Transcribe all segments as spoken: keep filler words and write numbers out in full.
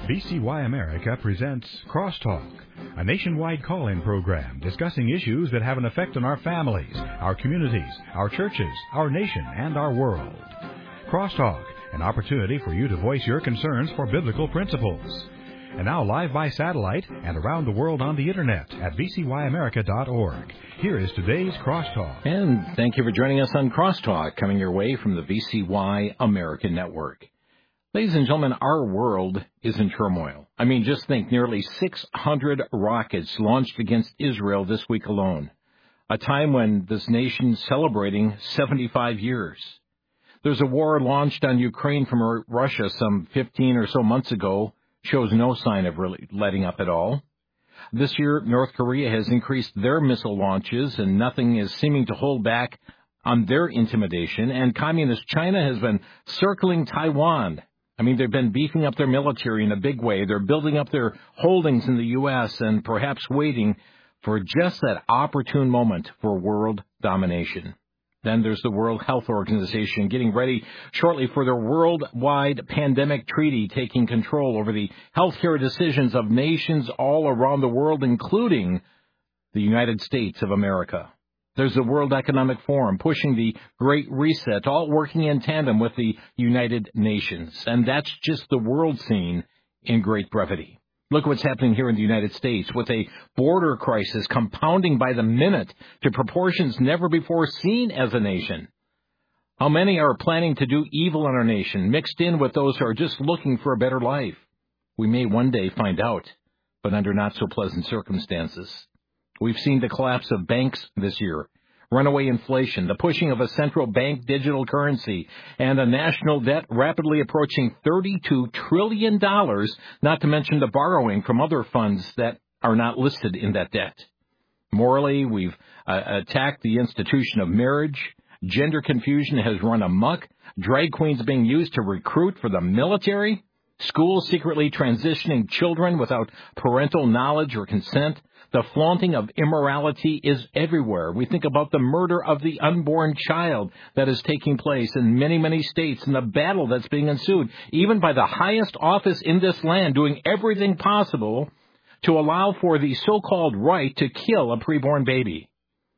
V C Y America presents Crosstalk, a nationwide call-in program discussing issues that have an effect on our families, our communities, our churches, our nation, and our world. Crosstalk, an opportunity for you to voice your concerns for biblical principles. And now live by satellite and around the world on the Internet at v c y america dot org. Here is today's Crosstalk. And thank you for joining us on Crosstalk, coming your way from the V C Y America Network. Ladies and gentlemen, our world is in turmoil. I mean, just think, nearly six hundred rockets launched against Israel this week alone, a time when this nation's celebrating seventy-five years. There's a war launched on Ukraine from Russia some fifteen or so months ago, shows no sign of really letting up at all. This year, North Korea has increased their missile launches, and nothing is seeming to hold back on their intimidation. And Communist China has been circling Taiwan. I mean, they've been beefing up their military in a big way. They're building up their holdings in the U S and perhaps waiting for just that opportune moment for world domination. Then there's the World Health Organization getting ready shortly for their worldwide pandemic treaty, taking control over the healthcare decisions of nations all around the world, including the United States of America. There's the World Economic Forum pushing the Great Reset, all working in tandem with the United Nations. And that's just the world scene in great brevity. Look what's happening here in the United States with a border crisis compounding by the minute to proportions never before seen as a nation. How many are planning to do evil in our nation, mixed in with those who are just looking for a better life? We may one day find out, but under not so pleasant circumstances. We've seen the collapse of banks this year, runaway inflation, the pushing of a central bank digital currency, and a national debt rapidly approaching thirty-two trillion dollars, not to mention the borrowing from other funds that are not listed in that debt. Morally, we've uh, attacked the institution of marriage. Gender confusion has run amok. Drag queens being used to recruit for the military. Schools secretly transitioning children without parental knowledge or consent. The flaunting of immorality is everywhere. We think about the murder of the unborn child that is taking place in many, many states and the battle that's being ensued, even by the highest office in this land doing everything possible to allow for the so-called right to kill a preborn baby.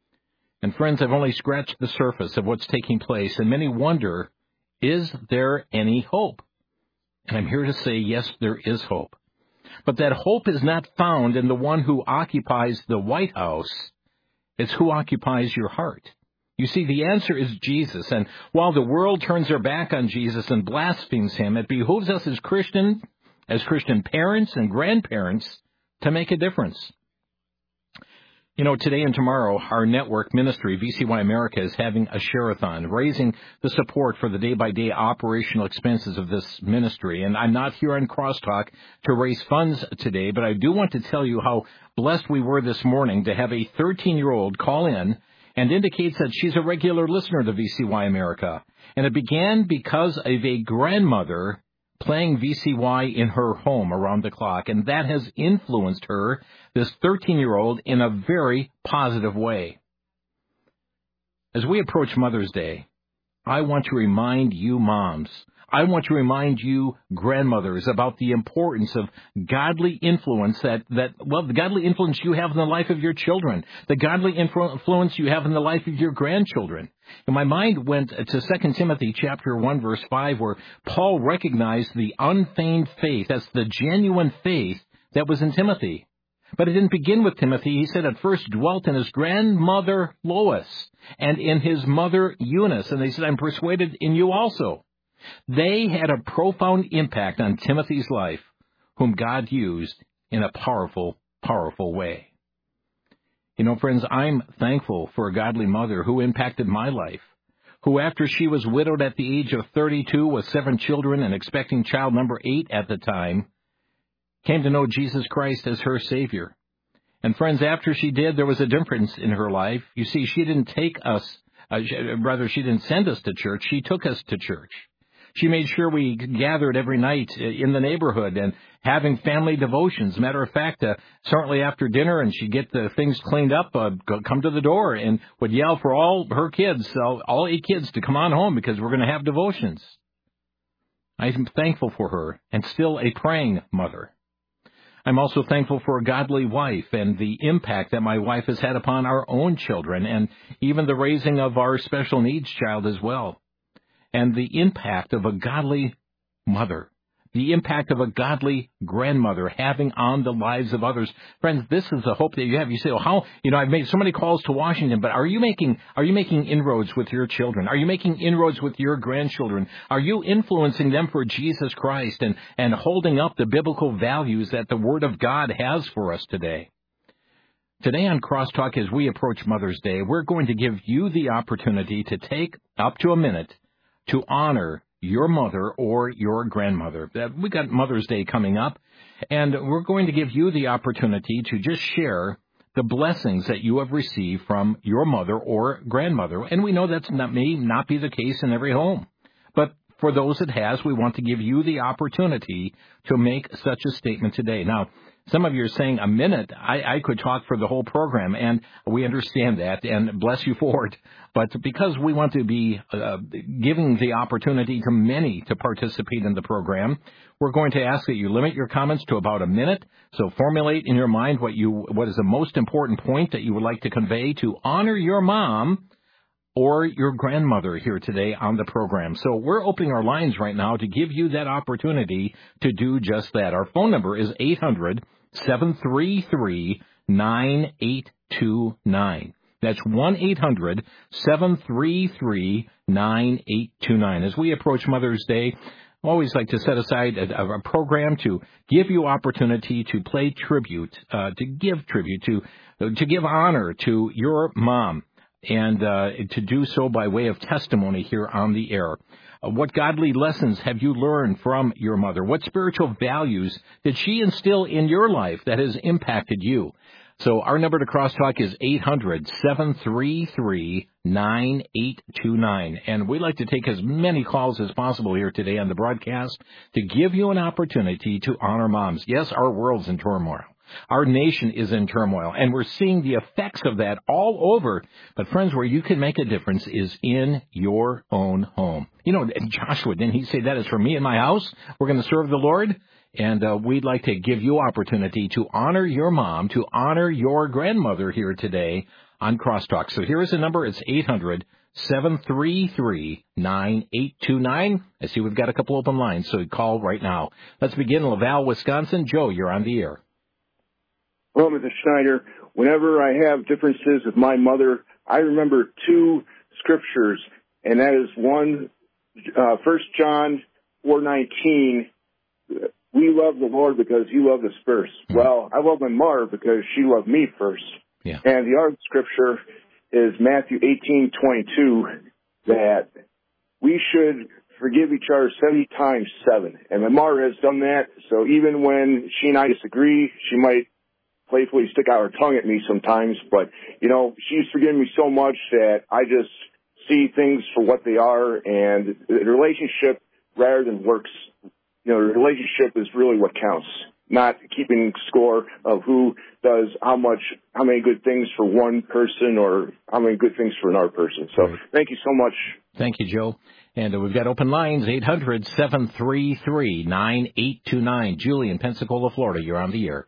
And friends, I've only scratched the surface of what's taking place, and many wonder, is there any hope? And I'm here to say, yes, there is hope. But that hope is not found in the one who occupies the White House. It's who occupies your heart. You see, the answer is Jesus. And while the world turns their back on Jesus and blasphemes him, it behooves us as Christian, as Christian parents and grandparents to make a difference. You know, today and tomorrow, our network ministry, V C Y America, is having a share-a-thon, raising the support for the day-by-day operational expenses of this ministry. And I'm not here on Crosstalk to raise funds today, but I do want to tell you how blessed we were this morning to have a thirteen-year-old call in and indicates that she's a regular listener to V C Y America. And it began because of a grandmother playing V C Y in her home around the clock, and that has influenced her, this thirteen-year-old, in a very positive way. As we approach Mother's Day, I want to remind you moms, I want to remind you grandmothers about the importance of godly influence that, that, well, the godly influence you have in the life of your children, the godly influence you have in the life of your grandchildren. And my mind went to Second Timothy chapter one, verse five, where Paul recognized the unfeigned faith, that's the genuine faith that was in Timothy. But it didn't begin with Timothy. He said it first dwelt in his grandmother Lois and in his mother Eunice. And they said, I'm persuaded in you also. They had a profound impact on Timothy's life, whom God used in a powerful, powerful way. You know, friends, I'm thankful for a godly mother who impacted my life, who after she was widowed at the age of thirty-two with seven children and expecting child number eight at the time, came to know Jesus Christ as her Savior. And friends, after she did, there was a difference in her life. You see, she didn't take us, uh, rather, she didn't send us to church. She took us to church. She made sure we gathered every night in the neighborhood and having family devotions. Matter of fact, uh, certainly after dinner, and she'd get the things cleaned up, uh, go, come to the door and would yell for all her kids, all, all eight kids, to come on home because we're going to have devotions. I'm thankful for her and still a praying mother. I'm also thankful for a godly wife and the impact that my wife has had upon our own children and even the raising of our special needs child as well. And the impact of a godly mother, the impact of a godly grandmother having on the lives of others. Friends, this is the hope that you have. You say, well, how, you know, I've made so many calls to Washington, but are you making, are you making inroads with your children? Are you making inroads with your grandchildren? Are you influencing them for Jesus Christ and, and holding up the biblical values that the Word of God has for us today? Today on Crosstalk, as we approach Mother's Day, we're going to give you the opportunity to take up to a minute to honor your mother or your grandmother. We got Mother's Day coming up, and we're going to give you the opportunity to just share the blessings that you have received from your mother or grandmother. And we know that's not, may not be the case in every home. But for those it has, we want to give you the opportunity to make such a statement today. Now, some of you are saying a minute. I, I could talk for the whole program, and we understand that, and bless you for it. But because we want to be uh, giving the opportunity to many to participate in the program, we're going to ask that you limit your comments to about a minute. So formulate in your mind what you what is the most important point that you would like to convey to honor your mom or your grandmother here today on the program. So we're opening our lines right now to give you that opportunity to do just that. Our phone number is eight hundred, seven three three, nine eight two nine. That's one eight hundred, seven three three, nine eight two nine. As we approach Mother's Day, I always like to set aside a, a program to give you opportunity to play tribute, uh, to give tribute, to to give honor to your mom, and uh, to do so by way of testimony here on the air. Uh, what godly lessons have you learned from your mother? What spiritual values did she instill in your life that has impacted you? So our number to Crosstalk is eight hundred, seven three three, nine eight two nine. And we'd like to take as many calls as possible here today on the broadcast to give you an opportunity to honor moms. Yes, our world's in turmoil. Our nation is in turmoil, and we're seeing the effects of that all over. But, friends, where you can make a difference is in your own home. You know, Joshua, didn't he say that is for me and my house? We're going to serve the Lord? And uh, we'd like to give you opportunity to honor your mom, to honor your grandmother here today on Crosstalk. So here is the number. It's eight hundred, seven three three, nine eight two nine. I see we've got a couple open lines, so call right now. Let's begin in Laval, Wisconsin. Joe, you're on the air. Well, Mister Schneider, whenever I have differences with my mother, I remember two scriptures, and that is one, uh, First John four nineteen. We love the Lord because He loved us first. Well, I love my mother because she loved me first. Yeah. And the other scripture is Matthew eighteen twenty-two, that we should forgive each other seventy times seven. And my mother has done that, so even when she and I disagree, she might playfully stick out her tongue at me sometimes, but, you know, she's forgiven me so much that I just see things for what they are, and the relationship, rather than works, you know, the relationship is really what counts, not keeping score of who does how much, how many good things for one person or how many good things for another person. So right. Thank you so much. Thank you, Joe. And uh, we've got open lines, eight hundred, seven three three, nine eight two nine. Julie in Pensacola, Florida, you're on the air.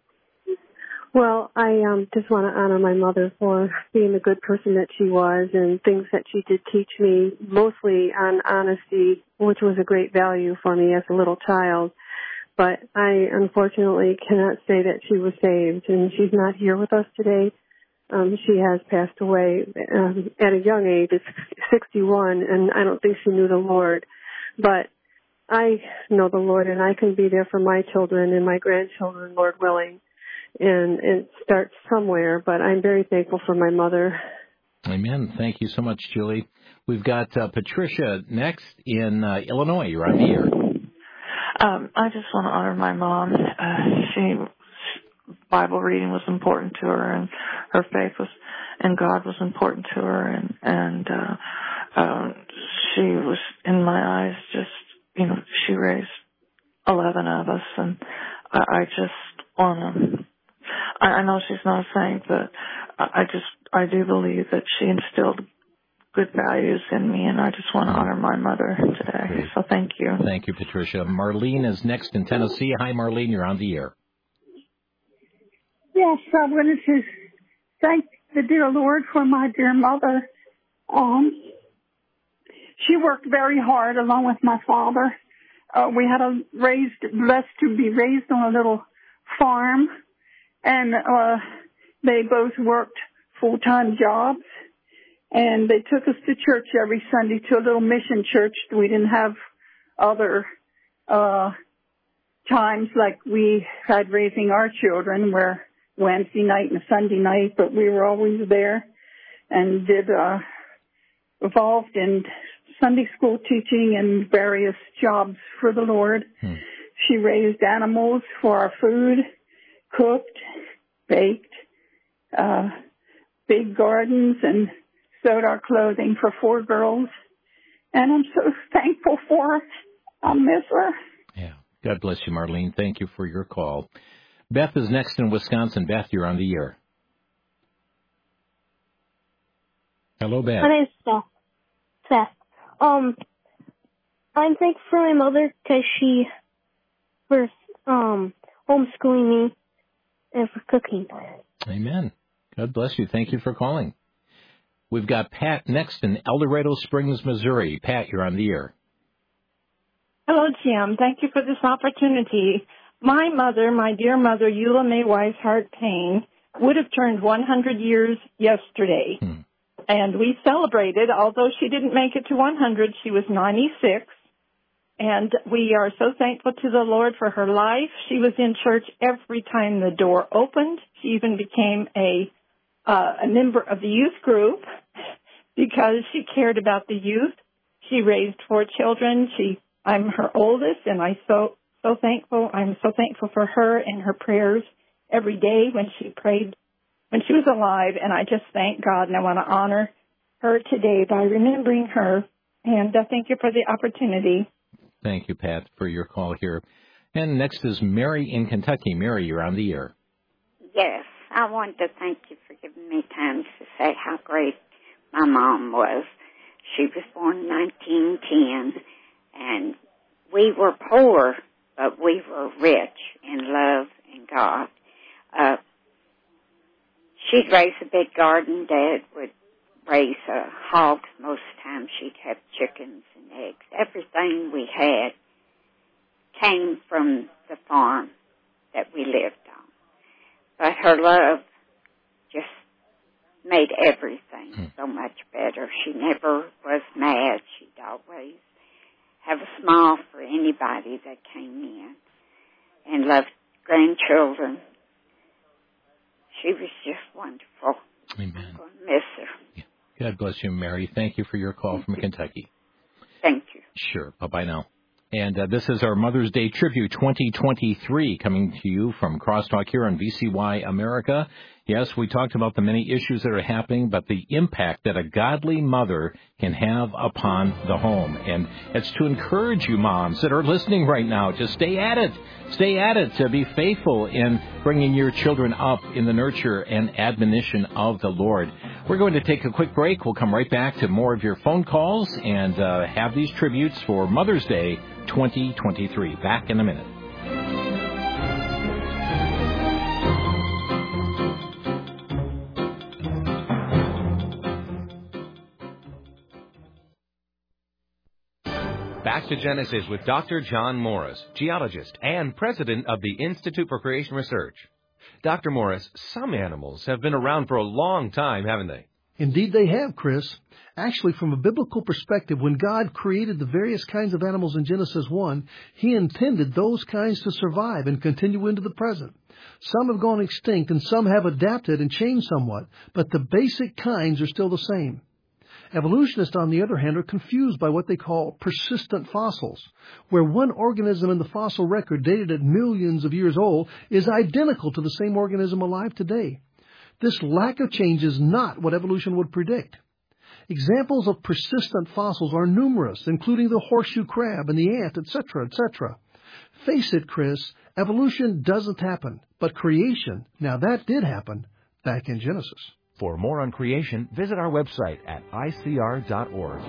Well, I um, just want to honor my mother for being the good person that she was and things that she did teach me, mostly on honesty, which was a great value for me as a little child. But I unfortunately cannot say that she was saved, and she's not here with us today. Um, she has passed away um, at a young age. It's sixty-one, and I don't think she knew the Lord. But I know the Lord, and I can be there for my children and my grandchildren, Lord willing. And it starts somewhere, but I'm very thankful for my mother. Amen. Thank you so much, Julie. We've got uh, Patricia next in uh, Illinois. You're on the air. Um, I just want to honor my mom. Uh, she, Bible reading was important to her, and her faith was, and God was important to her, and and uh, um, she was, in my eyes, just, you know, she raised eleven of us, and I, I just want to. I know she's not a saint, but I just, I do believe that she instilled good values in me, and I just want to honor my mother today. Great. So thank you. Thank you, Patricia. Marlene is next in Tennessee. Hi, Marlene. You're on the air. Yes, I wanted to thank the dear Lord for my dear mother. Um, she worked very hard along with my father. Uh, we had a raised, blessed to be raised on a little farm, and uh, they both worked full-time jobs, and they took us to church every Sunday to a little mission church. We didn't have other uh, times like we had raising our children, where Wednesday night and Sunday night, but we were always there and did uh, involved in Sunday school teaching and various jobs for the Lord. Hmm. She raised animals for our food, cooked, baked, uh, big gardens, and sewed our clothing for four girls. And I'm so thankful for her. I miss her. Yeah. God bless you, Marlene. Thank you for your call. Beth is next in Wisconsin. Beth, you're on the air. Hello, Beth. My name's Beth. Beth. Um, I'm thankful for my mother because she for um homeschooling me and for cooking. Amen. God bless you. Thank you for calling. We've got Pat next in El Dorado Springs, Missouri. Pat, you're on the air. Hello, Jim. Thank you for this opportunity. My mother, my dear mother, Eula May Weishart Payne, would have turned one hundred years yesterday. Hmm. And we celebrated, although she didn't make it to one hundred, she was ninety-six. And we are so thankful to the Lord for her life. She was in church every time the door opened. She even became a uh, a member of the youth group because she cared about the youth. She raised four children. She, I'm her oldest, and I so so thankful. I'm so thankful for her and her prayers every day when she prayed when she was alive. And I just thank God, and I want to honor her today by remembering her. And uh, thank you for the opportunity. Thank you, Pat, for your call here. And next is Mary in Kentucky. Mary, you're on the air. Yes, I wanted to thank you for giving me time to say how great my mom was. She was born in nineteen ten, and we were poor, but we were rich in love and God. Uh, she'd raise a big garden. Dad would raise uh, hogs. Most times she'd have chickens and eggs. Everything we had came from the farm that we lived on. But her love just made everything hmm. so much better. She never was mad. She'd always have a smile for anybody that came in and loved grandchildren. She was just wonderful. Amen. I'm going to miss her. Yeah. God bless you, Mary. Thank you for your call from Kentucky. Thank you. Sure. Bye-bye now. And uh, this is our Mother's Day Tribute twenty twenty-three coming to you from Crosstalk here on V C Y America. Yes, we talked about the many issues that are happening, but the impact that a godly mother can have upon the home. And it's to encourage you moms that are listening right now to stay at it. Stay at it, to be faithful in bringing your children up in the nurture and admonition of the Lord. We're going to take a quick break. We'll come right back to more of your phone calls and uh, have these tributes for Mother's Day twenty twenty-three. Back in a minute. Back to Genesis with Doctor John Morris, geologist and president of the Institute for Creation Research. Doctor Morris, some animals have been around for a long time, haven't they? Indeed they have, Chris. Actually, from a biblical perspective, when God created the various kinds of animals in Genesis one, He intended those kinds to survive and continue into the present. Some have gone extinct and some have adapted and changed somewhat, but the basic kinds are still the same. Evolutionists, on the other hand, are confused by what they call persistent fossils, where one organism in the fossil record dated at millions of years old is identical to the same organism alive today. This lack of change is not what evolution would predict. Examples of persistent fossils are numerous, including the horseshoe crab and the ant, et cetera, et cetera. Face it, Chris, evolution doesn't happen, but creation, now that did happen back in Genesis. For more on creation, visit our website at I C R dot org.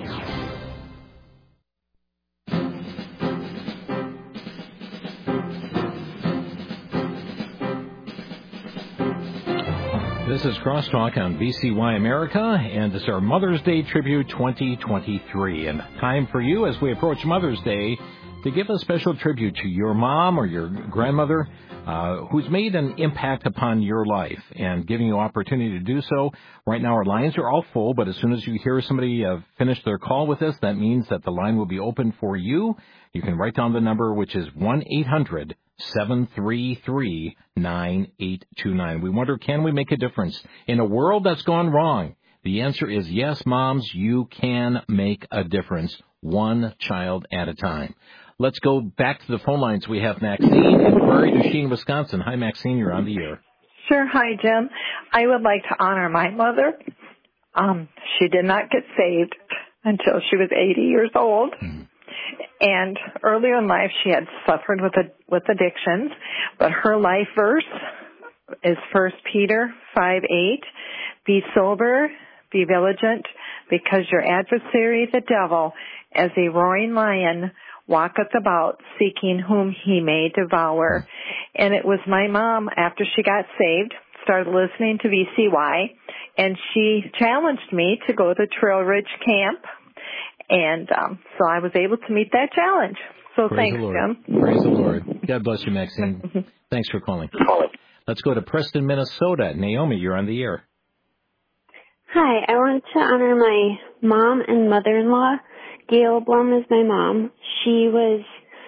This is Crosstalk on V C Y America, and it's our Mother's Day Tribute twenty twenty-three. And time for you, as we approach Mother's Day, to give a special tribute to your mom or your grandmother uh, who's made an impact upon your life, and giving you opportunity to do so. Right now our lines are all full, but as soon as you hear somebody uh, finish their call with us, that means that the line will be open for you. You can write down the number, which is one eight hundred seven three three nine eight two nine. We wonder, can we make a difference in a world that's gone wrong? The answer is yes, moms, you can make a difference, one child at a time. Let's go back to the phone lines. We have Maxine in Prairie du Chien, Wisconsin. Hi, Maxine. You're on the air. Sure. Hi, Jim. I would like to honor my mother. Um, she did not get saved until she was eighty years old. Mm. And earlier in life, she had suffered with a, with addictions. But her life verse is First Peter five eight. Be sober, be vigilant, because your adversary, the devil, as a roaring lion, walketh about seeking whom he may devour. And it was my mom, after she got saved, started listening to V C Y, and she challenged me to go to Trail Ridge Camp. And um, so I was able to meet that challenge. So Praise thanks, the Lord. Jim. Praise the Lord. God bless you, Maxine. Thanks for calling. Let's go to Preston, Minnesota. Naomi, you're on the air. Hi, I want to honor my mom and mother-in-law. Gail Blum is my mom. She was,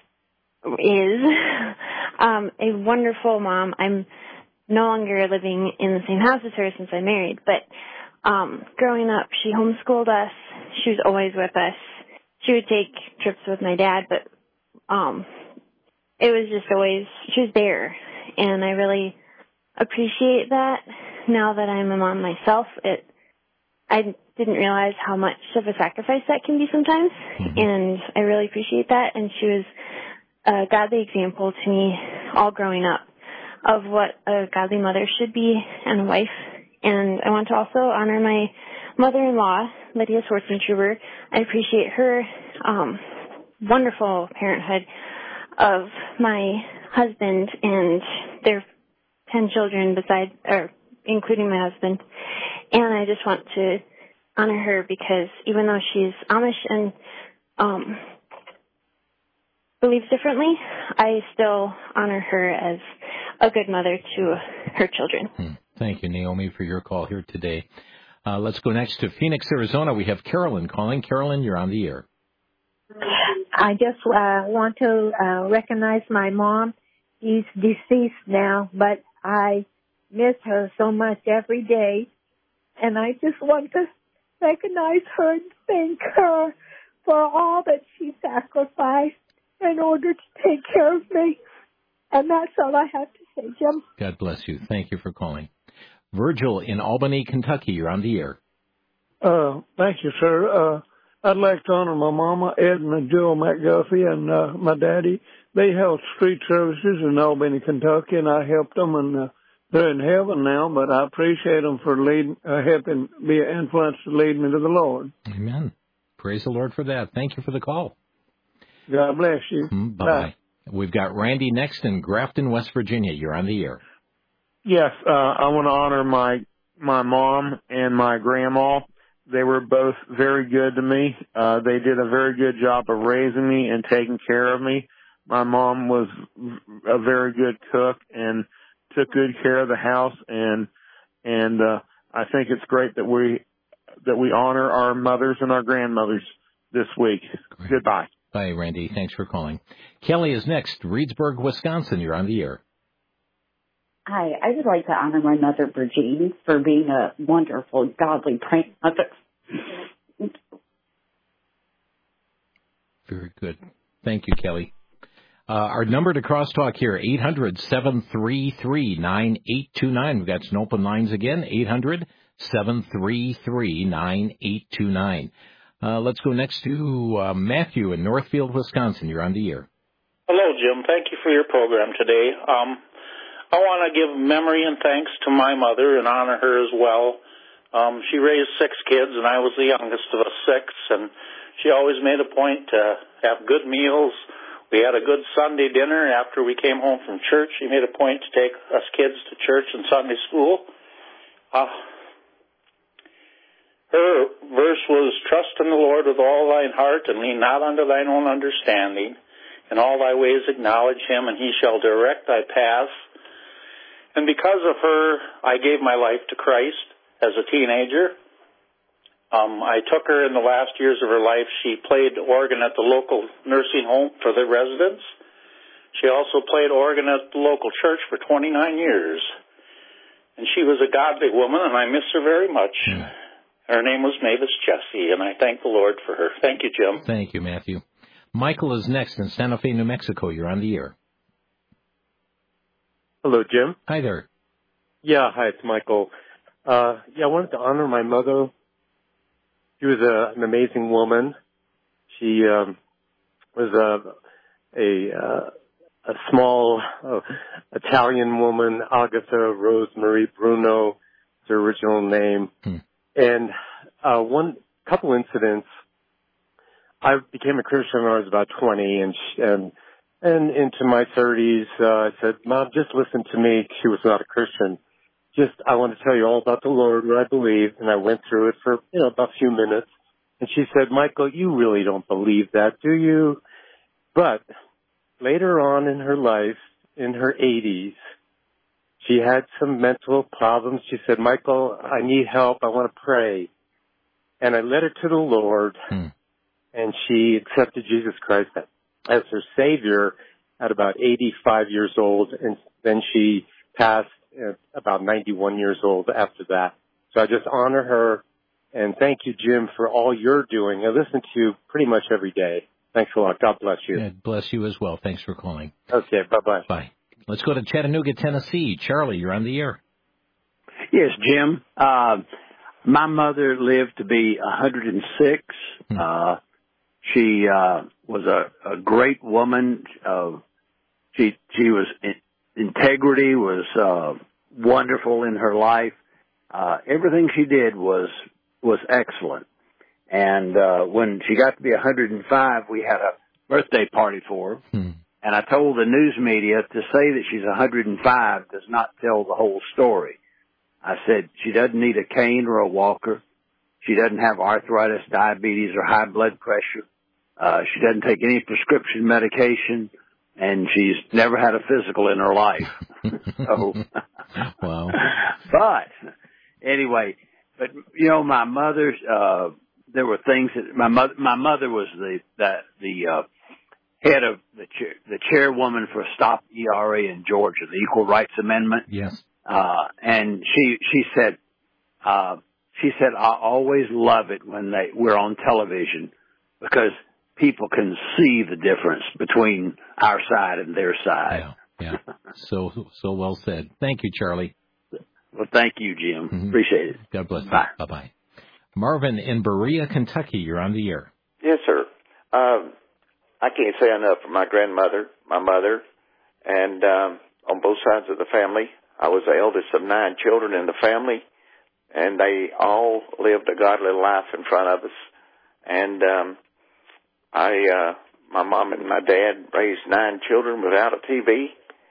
is, um, a wonderful mom. I'm no longer living in the same house as her since I married, but um, growing up, she homeschooled us. She was always with us. She would take trips with my dad, but um, it was just always, she was there, and I really appreciate that. Now that I'm a mom myself, it I didn't realize how much of a sacrifice that can be sometimes, mm-hmm. and I really appreciate that. And she was a godly example to me all growing up of what a godly mother should be and a wife. And I want to also honor my mother-in-law, Lydia Schwartzentruber. I appreciate her um, wonderful parenthood of my husband and their ten children, besides, or including my husband. And I just want to honor her because even though she's Amish and um, believes differently, I still honor her as a good mother to her children. Hmm. Thank you, Naomi, for your call here today. Uh, let's go next to Phoenix, Arizona. We have Carolyn calling. Carolyn, you're on the air. I just uh, want to uh, recognize my mom. She's deceased now, but I miss her so much every day. And I just want to recognize her and thank her for all that she sacrificed in order to take care of me. And that's all I have to say, Jim. God bless you. Thank you for calling. Virgil in Albany, Kentucky, you're on the air. Uh, thank you, sir. Uh, I'd like to honor my mama, Edna Jill McGuffey, and uh, my daddy. They held street services in Albany, Kentucky, and I helped them, and uh, they're in heaven now, but I appreciate them for leading, uh, helping be an influence to lead me to the Lord. Amen. Praise the Lord for that. Thank you for the call. God bless you. Mm, bye-bye. Bye. We've got Randy next in Grafton, West Virginia. You're on the air. Yes, uh, I want to honor my my mom and my grandma. They were both very good to me. Uh, they did a very good job of raising me and taking care of me. My mom was a very good cook and took good care of the house, and and uh, I think it's great that we that we honor our mothers and our grandmothers this week. Great. Goodbye. Bye, Randy. Thanks for calling. Kelly is next. Reedsburg, Wisconsin. You're on the air. Hi, I would like to honor my mother, Virginie, for being a wonderful, godly praying mother. Very good. Thank you, Kelly. Uh, our number to crosstalk here, eight hundred seven three three nine eight two nine. We've got some open lines again, eight hundred seven three three nine eight two nine. Uh, let's go next to uh, Matthew in Northfield, Wisconsin. You're on the air. Hello, Jim. Thank you for your program today. Um, I want to give memory and thanks to my mother and honor her as well. Um, she raised six kids, and I was the youngest of us six, and she always made a point to have good meals. We had a good Sunday dinner after we came home from church. She made a point to take us kids to church and Sunday school. Uh, her verse was, trust in the Lord with all thine heart, and lean not unto thine own understanding. In all thy ways acknowledge him, and he shall direct thy paths. And because of her, I gave my life to Christ as a teenager. Um, I took her in the last years of her life. She played organ at the local nursing home for the residents. She also played organ at the local church for twenty-nine years. And she was a godly woman, and I miss her very much. Mm. Her name was Mavis Jessie, and I thank the Lord for her. Thank you, Jim. Thank you, Matthew. Michael is next in Santa Fe, New Mexico. You're on the air. Hello, Jim. Hi there. Yeah, hi, it's Michael. Uh, yeah, I wanted to honor my mother. She was a, an amazing woman. She um, was a a, uh, a small uh, Italian woman, Agatha Rosemary Bruno, is her original name. Hmm. And uh, one couple incidents. I became a Christian when I was about twenty, and she, and and into my thirties, uh, I said, "Mom, just listen to me." She was not a Christian. Just, I want to tell you all about the Lord, what I believe. And I went through it for, you know, about a few minutes. And she said, Michael, you really don't believe that, do you? But later on in her life, in her eighties, she had some mental problems. She said, Michael, I need help. I want to pray. And I led her to the Lord, hmm. and she accepted Jesus Christ as her Savior at about eighty-five years old. And then she passed about ninety-one years old after that. So I just honor her, and thank you, Jim, for all you're doing. I listen to you pretty much every day. Thanks a lot. God bless you. God bless you as well. Thanks for calling. Okay, bye-bye. Bye. Let's go to Chattanooga, Tennessee. Charlie, you're on the air. Yes, Jim. Uh, my mother lived to be one hundred six. Hmm. Uh, she uh, was a, a great woman. Uh, she she was... In, Integrity was uh, wonderful in her life. Uh, everything she did was was excellent. And uh, when she got to be one hundred five, we had a birthday party for her. Hmm. And I told the news media to say that she's one hundred five does not tell the whole story. I said she doesn't need a cane or a walker. She doesn't have arthritis, diabetes, or high blood pressure. Uh, she doesn't take any prescription medication. And she's never had a physical in her life. So, wow. But anyway, but you know, my mother's. Uh, there were things that my mother. My mother was the that the uh, head of the chair, the chairwoman for Stop E R A in Georgia, the Equal Rights Amendment. Yes. Uh, and she she said uh, she said I always love it when they we're on television because people can see the difference between our side and their side. Yeah, yeah. So, so well said. Thank you, Charlie. Well, thank you, Jim. Mm-hmm. Appreciate it. God bless Bye. you. Bye-bye. Marvin in Berea, Kentucky, you're on the air. Yes, sir. Um, I can't say enough for my grandmother, my mother, and um, on both sides of the family. I was the eldest of nine children in the family, and they all lived a godly life in front of us. And um I, uh, my mom and my dad raised nine children without a T V,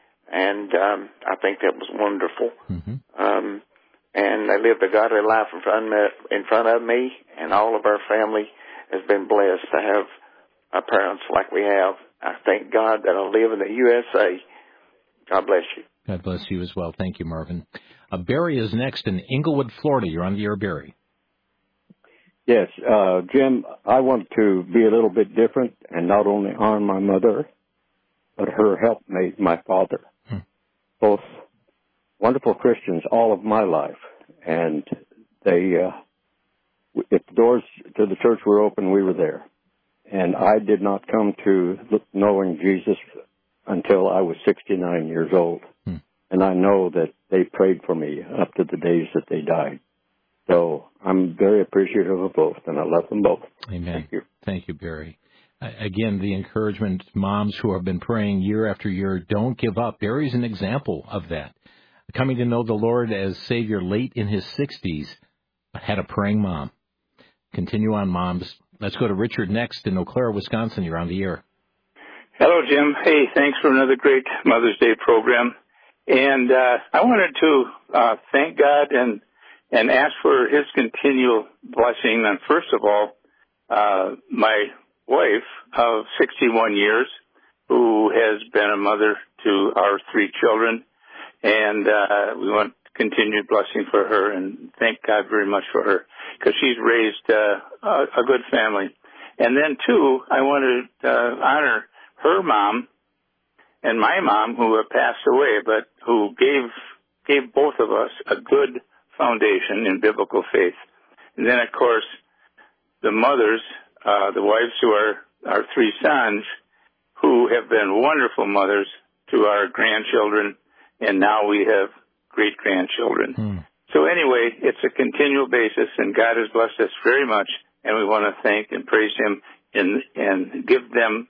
and um, I think that was wonderful. Mm-hmm. Um, and they lived a godly life in front of me, in front of me, and all of our family has been blessed to have our parents like we have. I thank God that I live in the U S A. God bless you. God bless you as well. Thank you, Marvin. Uh, Barry is next in Englewood, Florida. You're on the air, Barry. Yes, uh, Jim, I want to be a little bit different and not only honor my mother, but her helpmate, my father. Hmm. Both wonderful Christians all of my life. And they, uh, if the doors to the church were open, we were there. And I did not come to knowing Jesus until I was sixty-nine years old. Hmm. And I know that they prayed for me up to the days that they died. So I'm very appreciative of both, and I love them both. Amen. Thank you. Thank you, Barry. Uh, again, the encouragement, moms who have been praying year after year, don't give up. Barry's an example of that. Coming to know the Lord as Savior late in his sixties, had a praying mom. Continue on, moms. Let's go to Richard next in Eau Claire, Wisconsin. You're on the air. Hello, Jim. Hey, thanks for another great Mother's Day program. And uh, I wanted to uh, thank God and and ask for His continual blessing. And first of all, uh, my wife of sixty-one years, who has been a mother to our three children, and uh, we want continued blessing for her, and thank God very much for her, because she's raised uh, a, a good family. And then, too, I want to uh, honor her mom and my mom, who have passed away, but who gave gave both of us a good foundation in biblical faith. And then, of course, the mothers, uh, the wives to our, our three sons, who have been wonderful mothers to our grandchildren, and now we have great-grandchildren. Hmm. So anyway, it's a continual basis, and God has blessed us very much, and we want to thank and praise Him and, and give them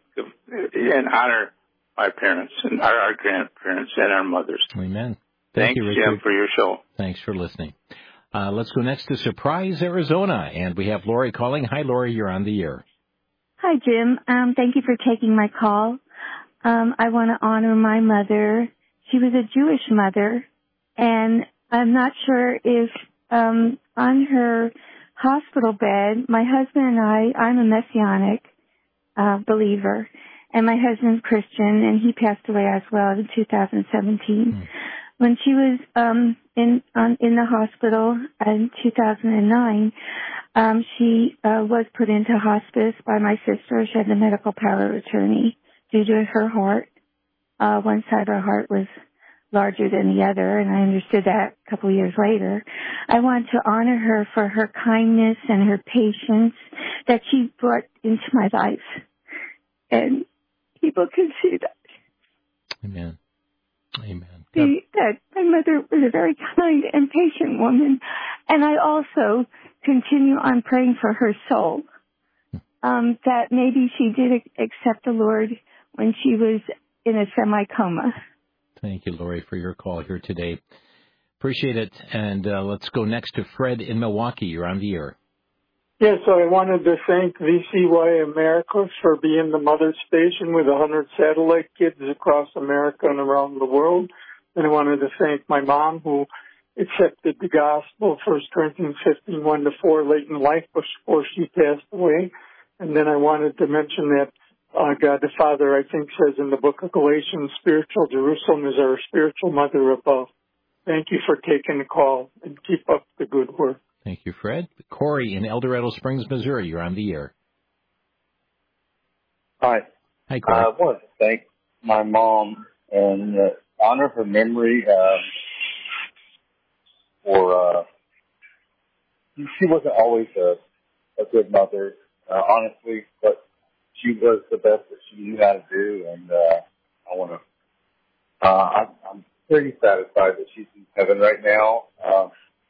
and honor our parents and our, our grandparents and our mothers. Amen. Thank Thanks, you, Richard. Jim, for your show. Thanks for listening. Uh, let's go next to Surprise, Arizona, and we have Lori calling. Hi, Lori, you're on the air. Hi, Jim. Um, thank you for taking my call. Um, I want to honor my mother. She was a Jewish mother, and I'm not sure if um, on her hospital bed, my husband and I, I'm a Messianic uh, believer, and my husband's Christian, and he passed away as well in two thousand seventeen. Mm. When she was um, in on, in the hospital in two thousand nine, um, she uh, was put into hospice by my sister. She had the medical power of attorney due to her heart. Uh, one side of her heart was larger than the other, and I understood that a couple of years later. I want to honor her for her kindness and her patience that she brought into my life. And people can see that. Amen. Amen. The, that my mother was a very kind and patient woman, and I also continue on praying for her soul, um, that maybe she did accept the Lord when she was in a semi-coma. Thank you, Lori, for your call here today. Appreciate it. And uh, let's go next to Fred in Milwaukee. You're on the air. Yes, I wanted to thank V C Y America for being the mother station with one hundred satellite kids across America and around the world. And I wanted to thank my mom, who accepted the gospel, First Corinthians fifteen, one to four, late in life before she passed away. And then I wanted to mention that uh, God the Father, I think, says in the book of Galatians, spiritual Jerusalem is our spiritual mother above. Thank you for taking the call, and keep up the good work. Thank you, Fred. Corey in El Dorado Springs, Missouri. You're on the air. Hi. Hi, Corey. Uh, I want to thank my mom and uh, honor her memory uh, for, uh, she wasn't always a, a good mother, uh, honestly, but she was the best that she knew how to do, and uh, I want to, uh, I'm, I'm pretty satisfied that she's in heaven right now, uh,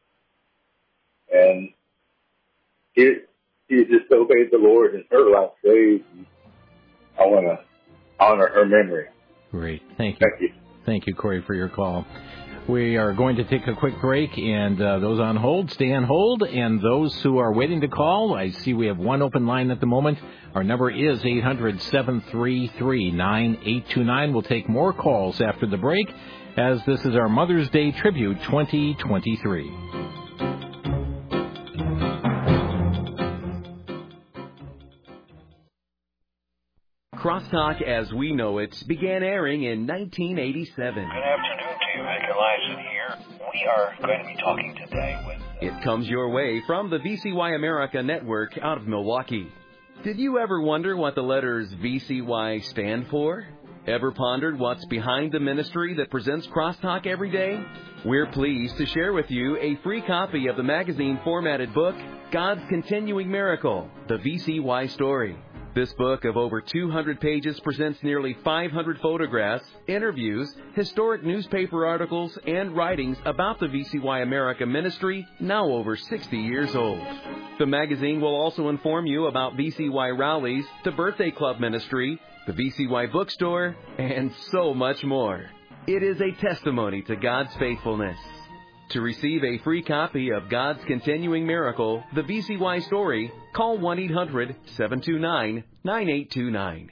and she, she just obeyed the Lord in her last days, and I want to honor her memory. Great. Thank you. Thank you. Thank you, Corey, for your call. We are going to take a quick break, and uh, those on hold, stay on hold. And those who are waiting to call, I see we have one open line at the moment. Our number is eight hundred, seven three three, nine eight two nine. We'll take more calls after the break, as this is our Mother's Day Tribute twenty twenty-three. Crosstalk as we know it began airing in nineteen eighty-seven. Good afternoon to you, Hank Eliason here. We are going to be talking today with... It comes your way from the V C Y America Network out of Milwaukee. Did you ever wonder what the letters V C Y stand for? Ever pondered what's behind the ministry that presents Crosstalk every day? We're pleased to share with you a free copy of the magazine formatted book, God's Continuing Miracle, the V C Y Story. This book of over two hundred pages presents nearly five hundred photographs, interviews, historic newspaper articles, and writings about the V C Y America ministry, now over sixty years old. The magazine will also inform you about V C Y rallies, the Birthday Club ministry, the V C Y bookstore, and so much more. It is a testimony to God's faithfulness. To receive a free copy of God's Continuing Miracle, the V C Y Story, call one eight hundred seven two nine nine eight two nine.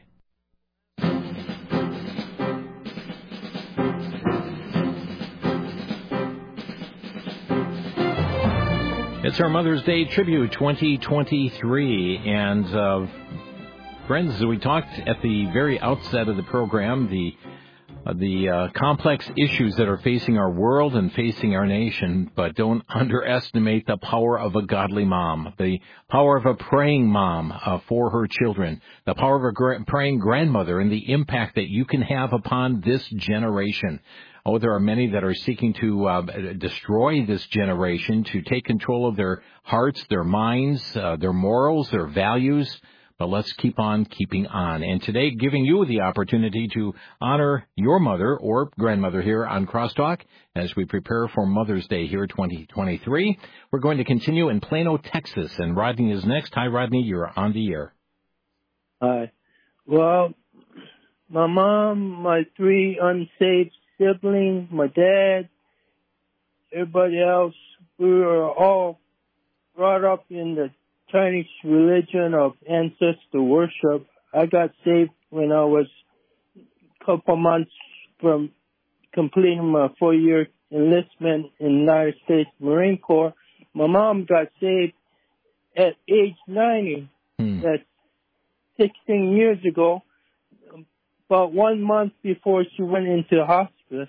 It's our Mother's Day Tribute twenty twenty-three, and uh, friends, as we talked at the very outset of the program, the uh, the uh, complex issues that are facing our world and facing our nation, but don't underestimate the power of a godly mom, the power of a praying mom uh, for her children, the power of a gra- praying grandmother, and the impact that you can have upon this generation. Oh, there are many that are seeking to uh, destroy this generation, to take control of their hearts, their minds, uh, their morals, their values. But let's keep on keeping on. And today, giving you the opportunity to honor your mother or grandmother here on Crosstalk as we prepare for Mother's Day here twenty twenty-three. We're going to continue in Plano, Texas, and Rodney is next. Hi, Rodney. You're on the air. Hi. Well, my mom, my three unsaved siblings, my dad, everybody else, we were all brought up in the Chinese religion of ancestor worship. I got saved when I was a couple months from completing my four-year enlistment in the United States Marine Corps. My mom got saved at age ninety. Hmm. That's sixteen years ago. About one month before she went into hospice.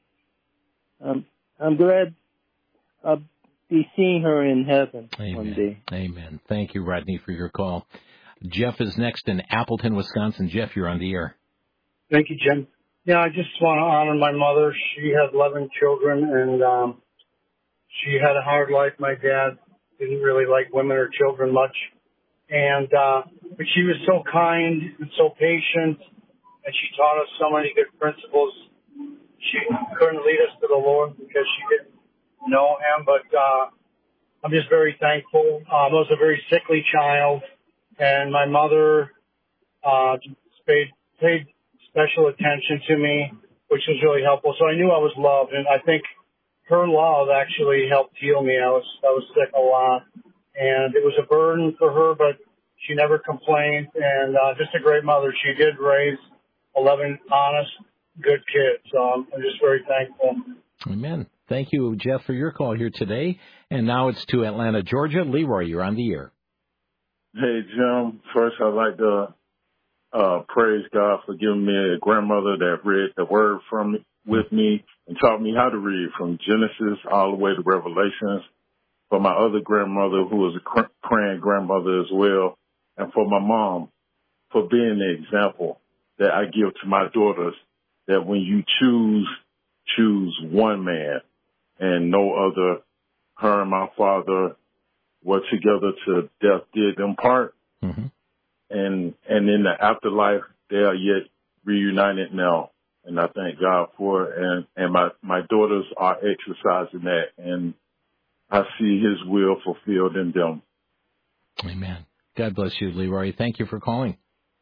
Um, I'm glad I'll be seeing her in heaven Amen. one day. Amen. Thank you, Rodney, for your call. Jeff is next in Appleton, Wisconsin. Jeff, you're on the air. Thank you, Jim. Yeah, I just want to honor my mother. She has eleven children, and um, she had a hard life. My dad didn't really like women or children much. And uh, but she was so kind and so patient, and she taught us so many good principles. She couldn't lead us to the Lord because she didn't know Him, but uh, I'm just very thankful. Um, I was a very sickly child, and my mother uh, paid, paid special attention to me, which was really helpful. So I knew I was loved, and I think her love actually helped heal me. I was I was sick a lot, and it was a burden for her, but she never complained, and uh, just a great mother. She did raise eleven honest, good kids, so I'm, I'm just very thankful. Amen. Thank you, Jeff, for your call here today. And now it's to Atlanta, Georgia. Leroy, you're on the air. Hey, Jim. First, I'd like to uh, praise God for giving me a grandmother that read the Word from with me and taught me how to read from Genesis all the way to Revelations. For my other grandmother, who was a praying grandmother as well. And for my mom, for being the example that I give to my daughters, that when you choose, choose one man and no other. Her and my father were together till death did them part. Mm-hmm. And and in the afterlife, they are yet reunited now. And I thank God for it. And, and my, my daughters are exercising that. And I see His will fulfilled in them. Amen. God bless you, Leroy. Thank you for calling.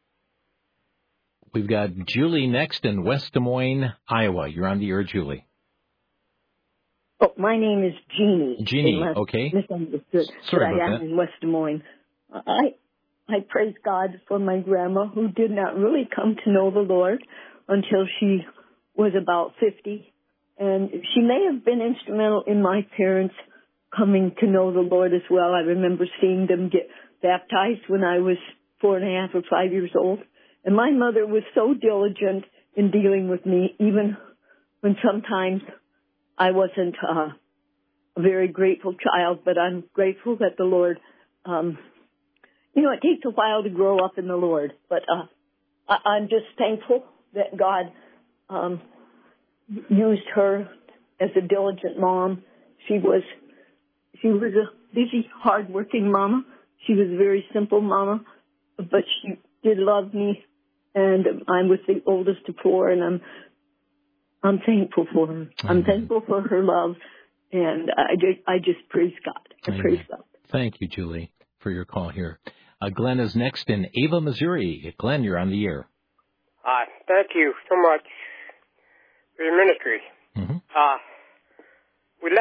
We've got Julie next in West Des Moines, Iowa. You're on the air, Julie. Oh, my name is Jeannie. Jeannie, okay. Misunderstood. Sorry but about I am that. in West Des Moines. I I praise God for my grandma, who did not really come to know the Lord until she was about fifty. And she may have been instrumental in my parents coming to know the Lord as well. I remember seeing them get baptized when I was four and a half or five years old. And my mother was so diligent in dealing with me, even when sometimes I wasn't uh, a very grateful child, but I'm grateful that the Lord, um, you know, it takes a while to grow up in the Lord, but uh, I- I'm just thankful that God um, used her as a diligent mom. She was, she was a busy, hard-working mama. She was a very simple mama, but she did love me, and I'm with the oldest of four, and I'm I'm thankful for her. Mm-hmm. I'm thankful for her love, and I just, I just praise God. I Amen. praise God. Thank you, Julie, for your call here. Uh, Glenn is next in Ava, Missouri. Glenn, you're on the air. Uh, thank you so much for your ministry. Mm-hmm. Uh, we left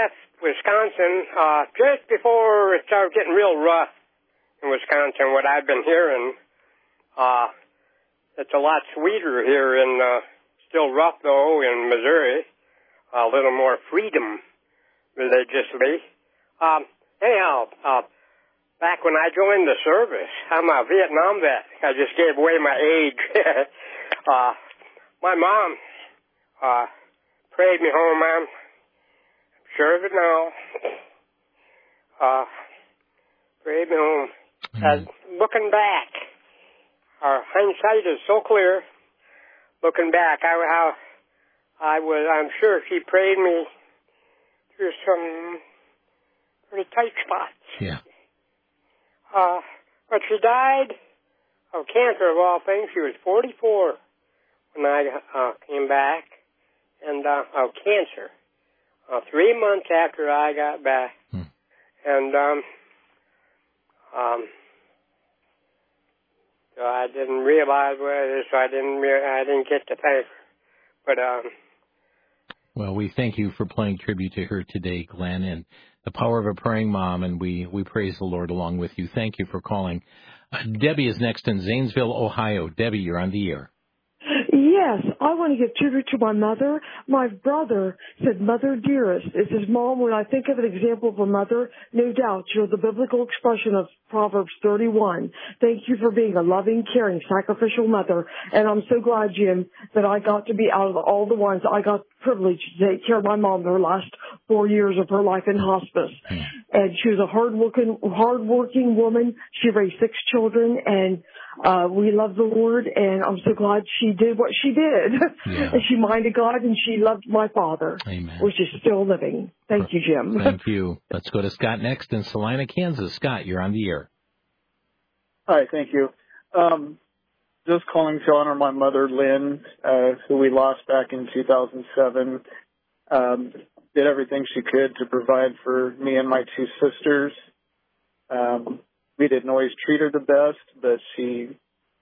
Wisconsin, uh, just before it started getting real rough in Wisconsin, what I've been hearing, uh, it's a lot sweeter here in, uh, still rough though in Missouri, a little more freedom religiously. Um, anyhow, uh, back when I joined the service, I'm a Vietnam vet. I just gave away my age. uh, my mom, uh, prayed me home. I'm sure of it now. Uh, prayed me home. Uh, looking back, our hindsight is so clear. Looking back, I, how I was, I'm sure she prayed me through some pretty tight spots. Yeah. Uh, but she died of cancer of all things. She was forty-four when I uh, came back, and uh, of cancer. Uh, three months after I got back, hmm. and um, um, so I didn't realize what it is. So I didn't, re- I didn't get to thank her. But um. Well, we thank you for playing tribute to her today, Glenn, and the power of a praying mom, and we, we praise the Lord along with you. Thank you for calling. Uh, Debbie is next in Zanesville, Ohio. Debbie, you're on the air. Yes, I want to give tribute to my mother. My brother said, Mother Dearest. It's his mom. When I think of an example of a mother, no doubt, you know, the biblical expression of Proverbs thirty-one. Thank you for being a loving, caring, sacrificial mother. And I'm so glad, Jim, that I got to be out of all the ones. I got the privilege to take care of my mom the last four years of her life in hospice. Mm. And she was a hard-working, hard-working woman. She raised six children, and Uh, we love the Lord, and I'm so glad she did what she did. Yeah. And she minded God, and she loved my father, Amen. Which is still living. Thank you, Jim. Thank you. Let's go to Scott next in Salina, Kansas. Scott, you're on the air. Hi, thank you. Um, just calling to honor my mother, Lynn, uh, who we lost back in two thousand seven. Um, did everything she could to provide for me and my two sisters. Um, We didn't always treat her the best, but she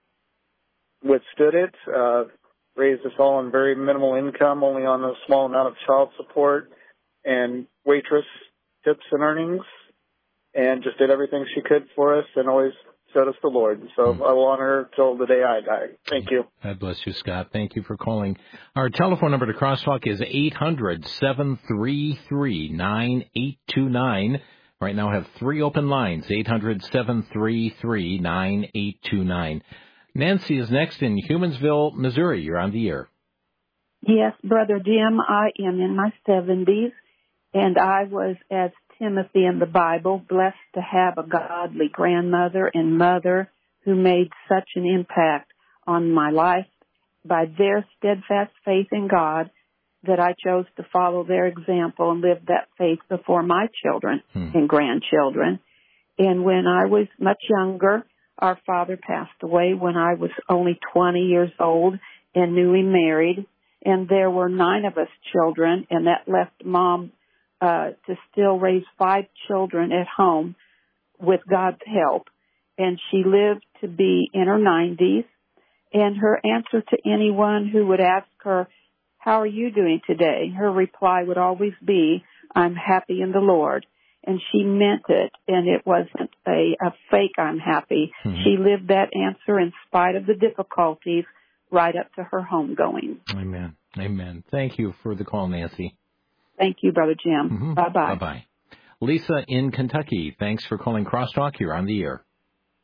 withstood it, uh, raised us all on very minimal income, only on a small amount of child support and waitress tips and earnings, and just did everything she could for us and always showed us the Lord. So mm. I will honor her till the day I die. Thank you. God bless you, Scott. Thank you for calling. Our telephone number to Crosstalk is eight hundred, seven three three, nine eight two nine. Right now I have three open lines, eight hundred, seven three three, nine eight two nine. Nancy is next in Humansville, Missouri. You're on the air. Yes, Brother Jim, I am in my seventies, and I was, as Timothy in the Bible, blessed to have a godly grandmother and mother who made such an impact on my life by their steadfast faith in God, that I chose to follow their example and live that faith before my children hmm. and grandchildren. And when I was much younger, our father passed away when I was only twenty years old and newly married. And there were nine of us children, and that left Mom uh, to still raise five children at home with God's help. And she lived to be in her nineties. And her answer to anyone who would ask her, how are you doing today? Her reply would always be, I'm happy in the Lord. And she meant it, and it wasn't a, a fake I'm happy. Mm-hmm. She lived that answer in spite of the difficulties right up to her homegoing. Amen. Amen. Thank you for the call, Nancy. Thank you, Brother Jim. Mm-hmm. Bye-bye. Bye-bye. Lisa in Kentucky, thanks for calling Crosstalk. You're on the air.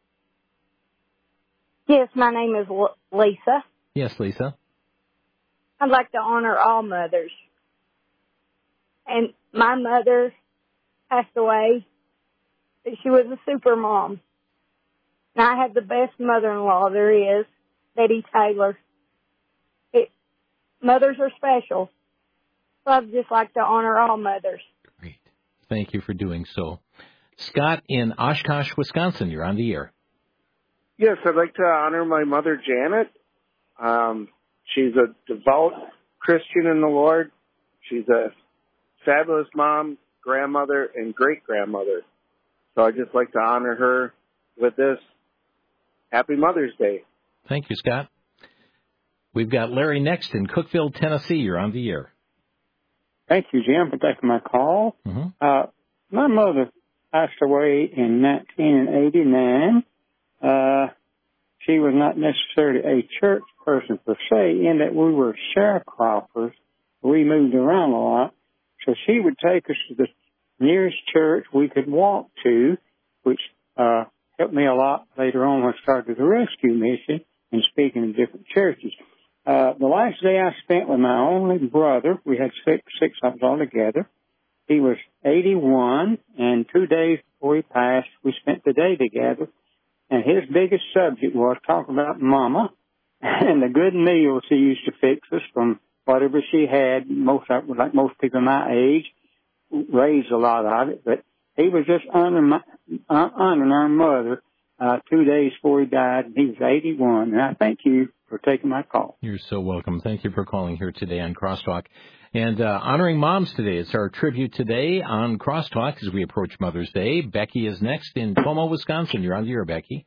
Yes, my name is L- Lisa. Yes, Lisa. I'd like to honor all mothers. And my mother passed away. She was a super mom. And I had the best mother-in-law there is, Betty Taylor. It, mothers are special. So I'd just like to honor all mothers. Great. Thank you for doing so. Scott in Oshkosh, Wisconsin, you're on the air. Yes, I'd like to honor my mother, Janet. Um, She's a devout Christian in the Lord. She's a fabulous mom, grandmother, and great-grandmother. So I'd just like to honor her with this. Happy Mother's Day. Thank you, Scott. We've got Larry next in Cookeville, Tennessee. You're on the air. Thank you, Jim, for taking my call. Mm-hmm. Uh, my mother passed away in nineteen eighty-nine. Uh, she was not necessarily a church person per se, in that we were sharecroppers. We moved around a lot. So she would take us to the nearest church we could walk to, which uh, helped me a lot later on when I started the rescue mission and speaking in different churches. Uh, the last day I spent with my only brother, we had six, six of us all together. He was eighty-one, and two days before he passed, we spent the day together. And his biggest subject was talking about Mama and the good meals she used to fix us from whatever she had. Most, like most people my age, raised a lot of it. But he was just honoring, my, uh, honoring our mother uh, two days before he died. And he was eighty-one. And I thank you for taking my call. You're so welcome. Thank you for calling here today on Crosstalk. And uh, honoring moms today. It's our tribute today on Crosstalk as we approach Mother's Day. Becky is next in Como, Wisconsin. You're on the air, Becky.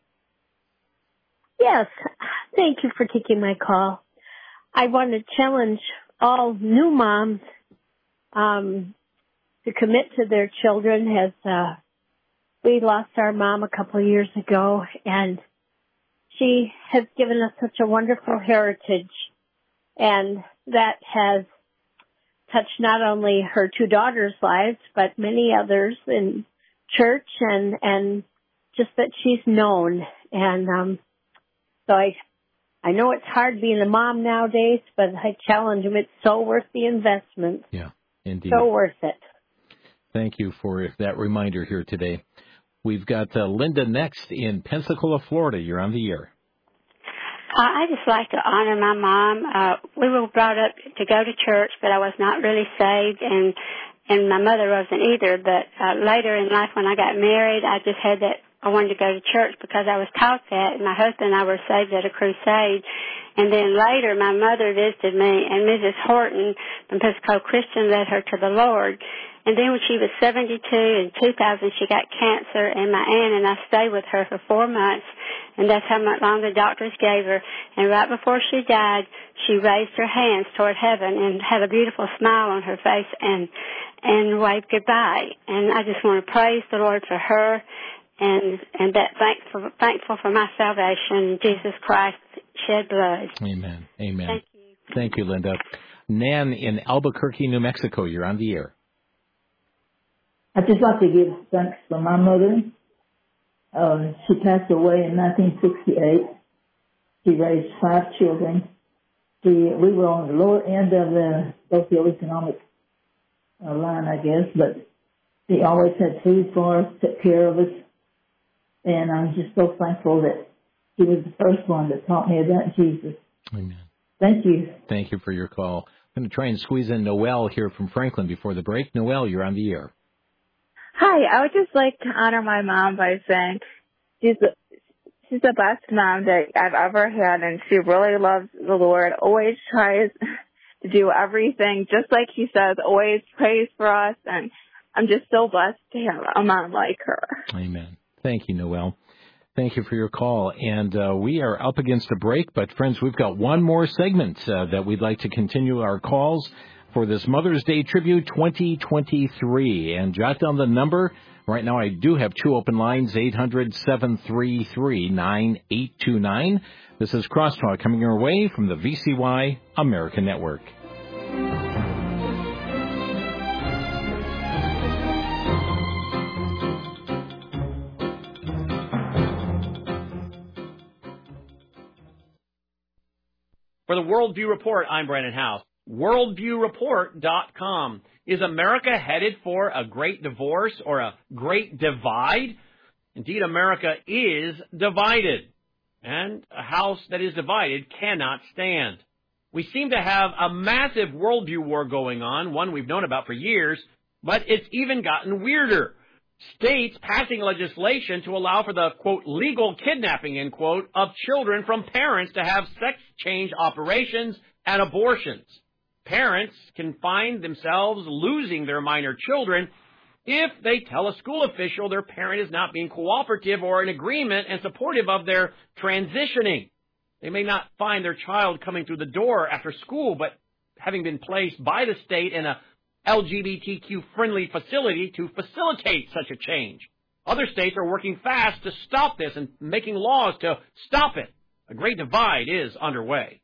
Yes. Thank you for taking my call. I want to challenge all new moms um, to commit to their children. As uh, we lost our mom a couple of years ago, and she has given us such a wonderful heritage, and that has touched not only her two daughters' lives, but many others in church, and, and just that she's known. And um, so I I know it's hard being a mom nowadays, but I challenge them. It's so worth the investment. Yeah, indeed. So worth it. Thank you for that reminder here today. We've got uh, Linda next in Pensacola, Florida. You're on the air. Uh, I just like to honor my mom. Uh, we were brought up to go to church, but I was not really saved, and and my mother wasn't either. But uh, later in life, when I got married, I just had that. I wanted to go to church because I was taught that, and my husband and I were saved at a crusade. And then later, my mother visited me, and Missus Horton from Pensacola Christian led her to the Lord. And then when she was seventy-two, in two thousand, she got cancer, and my aunt and I stayed with her for four months, and that's how much long the doctors gave her. And right before she died, she raised her hands toward heaven and had a beautiful smile on her face and and waved goodbye. And I just want to praise the Lord for her, and and that thankful thankful for my salvation. Jesus Christ shed blood. Amen. Amen. Thank you. Thank you, Linda. Nan in Albuquerque, New Mexico. You're on the air. I'd just like to give thanks for my mother. Uh, she passed away in nineteen sixty-eight. She raised five children. She, we were on the lower end of the socioeconomic uh, line, I guess, but she always had food for us, took care of us. And I'm just so thankful that she was the first one that taught me about Jesus. Amen. Thank you. Thank you for your call. I'm going to try and squeeze in Noelle here from Franklin before the break. Noelle, you're on the air. Hi, I would just like to honor my mom by saying she's the, she's the best mom that I've ever had, and she really loves the Lord, always tries to do everything just like he says, always prays for us, and I'm just so blessed to have a mom like her. Amen. Thank you, Noelle. Thank you for your call. And uh, we are up against a break, but friends, we've got one more segment uh, that we'd like to continue our calls for this Mother's Day Tribute twenty twenty-three. And jot down the number. Right now I do have two open lines, eight hundred, seven three three, nine eight two nine. This is Crosstalk coming your way from the V C Y American Network. For the Worldview Report, I'm Brandon House. worldview report dot com. Is America headed for a great divorce or a great divide? Indeed, America is divided, and a house that is divided cannot stand. We seem to have a massive worldview war going on, one we've known about for years, but it's even gotten weirder. States passing legislation to allow for the, quote, legal kidnapping, end quote, of children from parents to have sex change operations and abortions. Parents can find themselves losing their minor children if they tell a school official their parent is not being cooperative or in agreement and supportive of their transitioning. They may not find their child coming through the door after school, but having been placed by the state in a L G B T Q-friendly facility to facilitate such a change. Other states are working fast to stop this and making laws to stop it. A great divide is underway.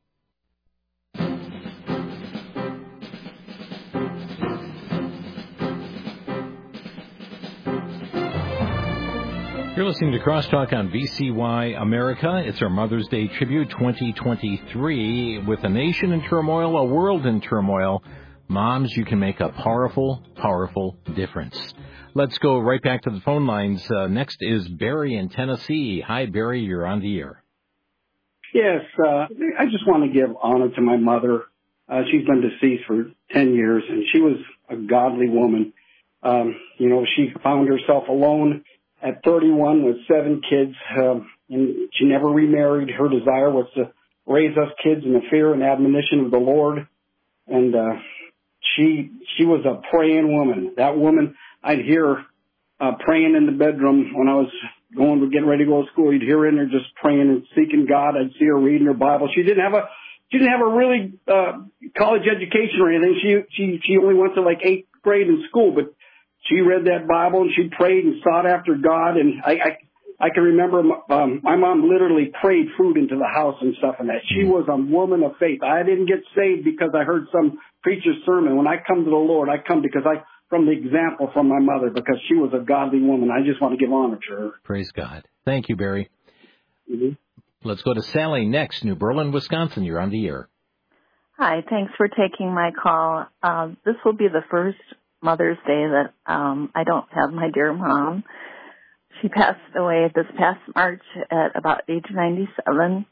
You're listening to Crosstalk on V C Y America. It's our Mother's Day tribute twenty twenty-three. With a nation in turmoil, a world in turmoil, moms, you can make a powerful, powerful difference. Let's go right back to the phone lines. Uh, next is Barry in Tennessee. Hi, Barry. You're on the air. Yes, uh, I just want to give honor to my mother. Uh, she's been deceased for ten years, and she was a godly woman. Um, you know, she found herself alone at thirty-one with seven kids, um, and she never remarried. Her desire was to raise us kids in the fear and admonition of the Lord. And uh, she she was a praying woman. That woman, I'd hear her uh, praying in the bedroom when I was going to getting ready to go to school. You'd hear her in there just praying and seeking God. I'd see her reading her Bible. She didn't have a she didn't have a really uh, college education or anything. She she she only went to like eighth grade in school, but she read that Bible and she prayed and sought after God. And I, I, I can remember um, my mom literally prayed food into the house and stuff and that. She was a woman of faith. I didn't get saved because I heard some preacher's sermon. When I come to the Lord, I come because I, from the example from my mother, because she was a godly woman. I just want to give honor to her. Praise God. Thank you, Barry. Mm-hmm. Let's go to Sally next, New Berlin, Wisconsin. You're on the air. Hi, thanks for taking my call. Uh, this will be the first Mother's Day that um, I don't have my dear mom. She passed away this past March at about age ninety-seven,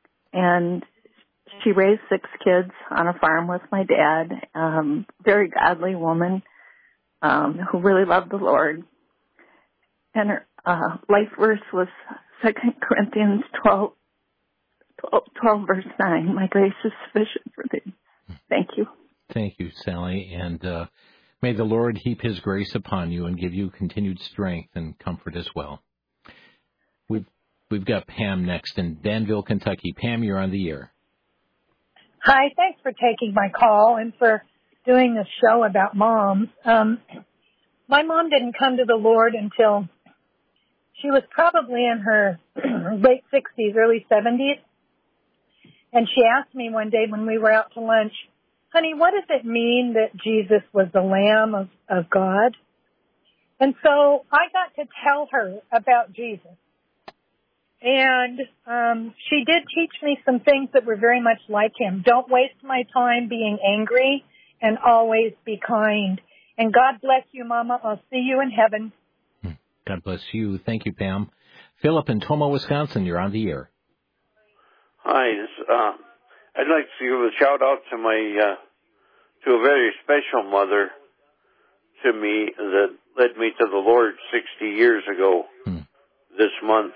and she raised six kids on a farm with my dad. Um, very godly woman um, who really loved the Lord. And her uh, life verse was Second Corinthians twelve, twelve, twelve, verse nine. My grace is sufficient for thee. Thank you. Thank you, Sally, and uh, may the Lord heap his grace upon you and give you continued strength and comfort as well. We've, we've got Pam next in Danville, Kentucky. Pam, you're on the air. Hi, thanks for taking my call and for doing this show about moms. Um, my mom didn't come to the Lord until she was probably in her late sixties, early seventies. And she asked me one day when we were out to lunch, honey, what does it mean that Jesus was the Lamb of, of God? And so I got to tell her about Jesus. And um, she did teach me some things that were very much like him. Don't waste my time being angry and always be kind. And God bless you, Mama. I'll see you in heaven. God bless you. Thank you, Pam. Philip in Tomah, Wisconsin, you're on the air. Hi, this, uh, I'd like to give a shout out to my, uh, to a very special mother to me that led me to the Lord sixty years ago hmm. this month.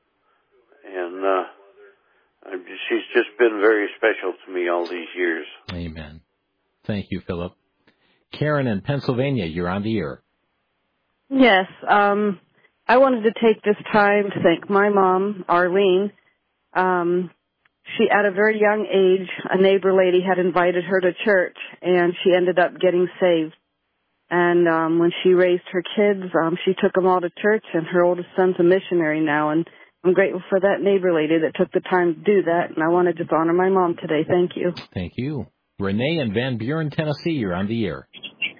And, uh, I'm just, she's just been very special to me all these years. Amen. Thank you, Philip. Karen in Pennsylvania, you're on the air. Yes, um, I wanted to take this time to thank my mom, Arlene. Um, She, at a very young age, a neighbor lady had invited her to church, and she ended up getting saved. And um, when she raised her kids, um, she took them all to church, and her oldest son's a missionary now. And I'm grateful for that neighbor lady that took the time to do that, and I want to just honor my mom today. Thank you. Thank you. Renee in Van Buren, Tennessee, you're on the air.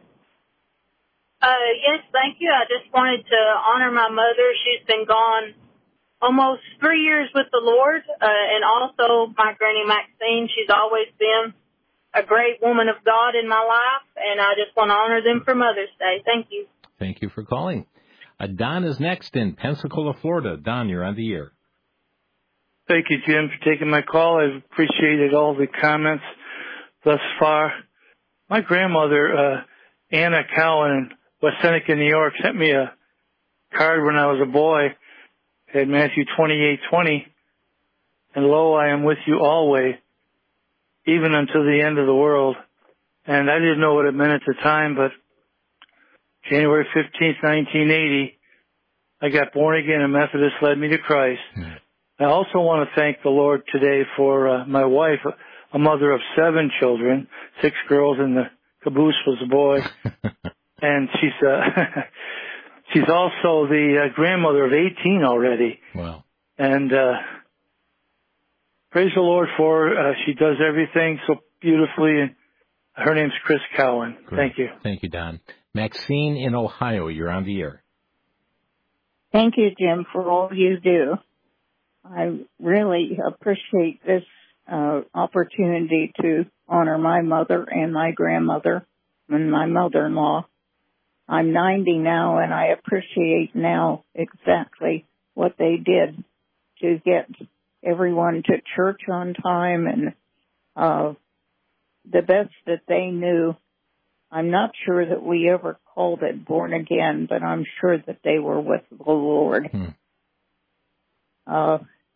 Uh, yes, thank you. I just wanted to honor my mother. She's been gone almost three years with the Lord, uh, and also my Granny Maxine. She's always been a great woman of God in my life, and I just want to honor them for Mother's Day. Thank you. Thank you for calling. Uh, Don is next in Pensacola, Florida. Don, you're on the air. Thank you, Jim, for taking my call. I've appreciated all the comments thus far. My grandmother, uh, Anna Cowan in West Seneca, New York, sent me a card when I was a boy. Had Matthew twenty-eight twenty, and lo, I am with you always, even until the end of the world. And I didn't know what it meant at the time, but January fifteenth, nineteen eighty, I got born again, and Methodist led me to Christ. Mm. I also want to thank the Lord today for uh, my wife, a mother of seven children, six girls and the Caboose was a boy. And she's uh, she's also the uh, grandmother of eighteen already. Wow. And uh, praise the Lord for her. Uh, she does everything so beautifully. And her name's Chris Cowan. Great. Thank you. Thank you, Don. Maxine in Ohio, you're on the air. Thank you, Jim, for all you do. I really appreciate this uh, opportunity to honor my mother and my grandmother and my mother-in-law. I'm ninety now, and I appreciate now exactly what they did to get everyone to church on time and uh, the best that they knew. I'm not sure that we ever called it born again, but I'm sure that they were with the Lord. Hmm. Uh,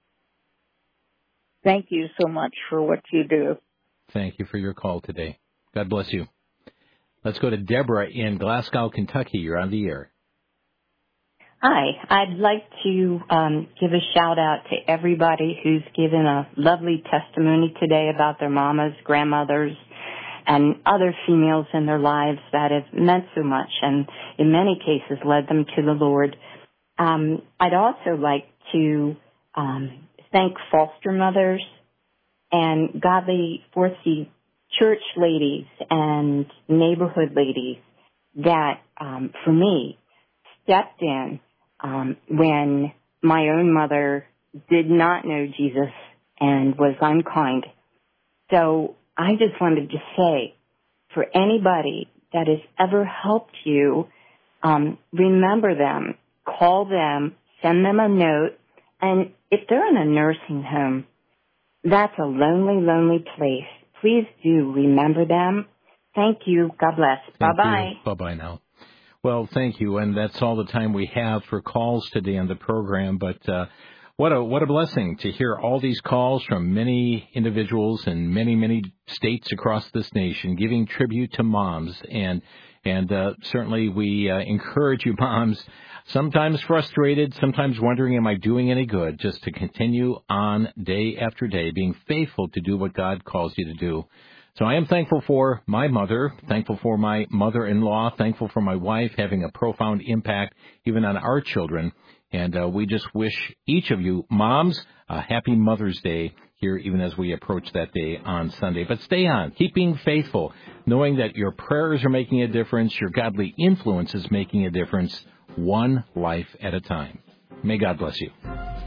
thank you so much for what you do. Thank you for your call today. God bless you. Let's go to Deborah in Glasgow, Kentucky. You're on the air. Hi. I'd like to um, give a shout-out to everybody who's given a lovely testimony today about their mamas, grandmothers, and other females in their lives that have meant so much and in many cases led them to the Lord. Um, I'd also like to um, thank foster mothers and godly fourth-C church ladies and neighborhood ladies that, um, for me, stepped in um, when my own mother did not know Jesus and was unkind. So I just wanted to say, for anybody that has ever helped you, um, remember them, call them, send them a note, and if they're in a nursing home, that's a lonely, lonely place. Please do remember them. Thank you. God bless. Thank Bye-bye. you. Bye-bye now. Well, thank you, and that's all the time we have for calls today on the program, but uh, what a what a blessing to hear all these calls from many individuals in many, many states across this nation giving tribute to moms, and and uh, certainly we uh, encourage you moms, sometimes frustrated, sometimes wondering, am I doing any good, just to continue on day after day, being faithful to do what God calls you to do. So I am thankful for my mother, thankful for my mother-in-law, thankful for my wife having a profound impact even on our children. And uh, we just wish each of you moms a happy Mother's Day here even as we approach that day on Sunday. But stay on, keep being faithful, knowing that your prayers are making a difference, your godly influence is making a difference, one life at a time. May God bless you.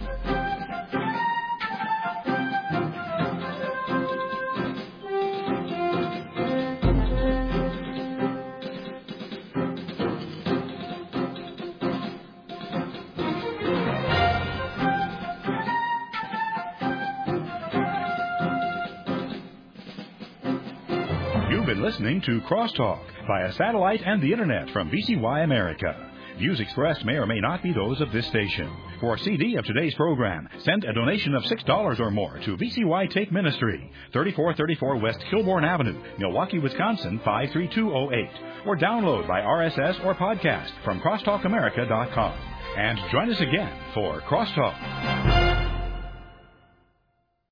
Listening to Crosstalk via satellite and the Internet from V C Y America. Views expressed may or may not be those of this station. For a C D of today's program, send a donation of six dollars or more to V C Y Take Ministry, thirty-four thirty-four West Kilbourne Avenue, Milwaukee, Wisconsin, five three two oh eight, or download by R S S or podcast from crosstalk america dot com. And join us again for Crosstalk.